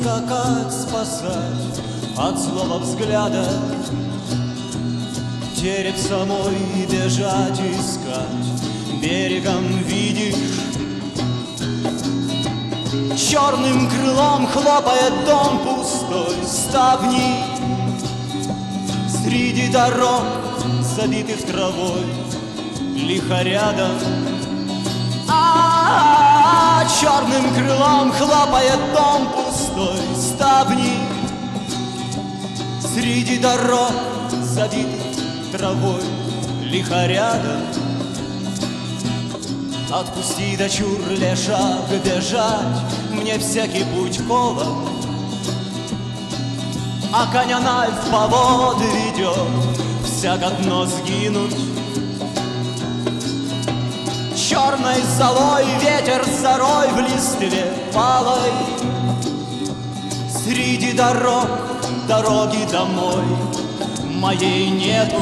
скакать, спасать от злого взгляда, тереб самой бежать, искать, берегом видишь, черным крылом хлопает дом пустой, ставни среди дорог, забитых травой, лихо рядом. Черным крылом хлопает дом пустой, ставни среди дорог, забитых травой, лихо рядом. Отпусти, дочур, лежак, бежать, мне всякий путь колом, а коня Най в повод ведет, всяк одно сгинуть. Черной золой ветер зарой в листве палой, среди дорог, дороги домой моей нету.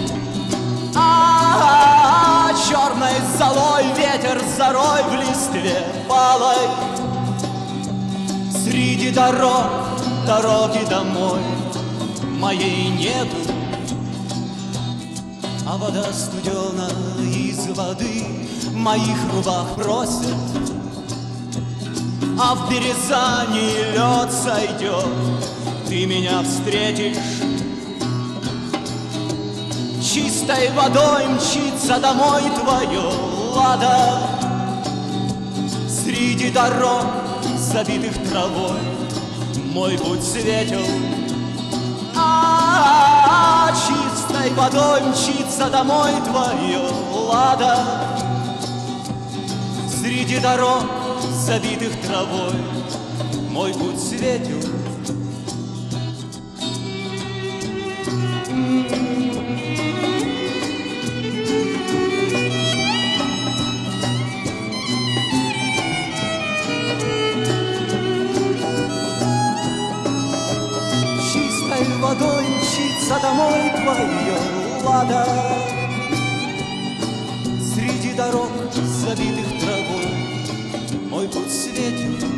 Черной золой ветер зарой в листве палой, среди дорог, дороги домой моей нету. А вода студена из воды моих рубах просит, а в Березани лед сойдет, ты меня встретишь. Чистой водой мчится домой твое лада, среди дорог, забитых травой, мой путь светел. Чистой водой мчится домой твое лада, среди дорог, забитых травой, мой путь светел. Чистой водой мчится домой твое лада, среди дорог, забитых травой, мой путь светит.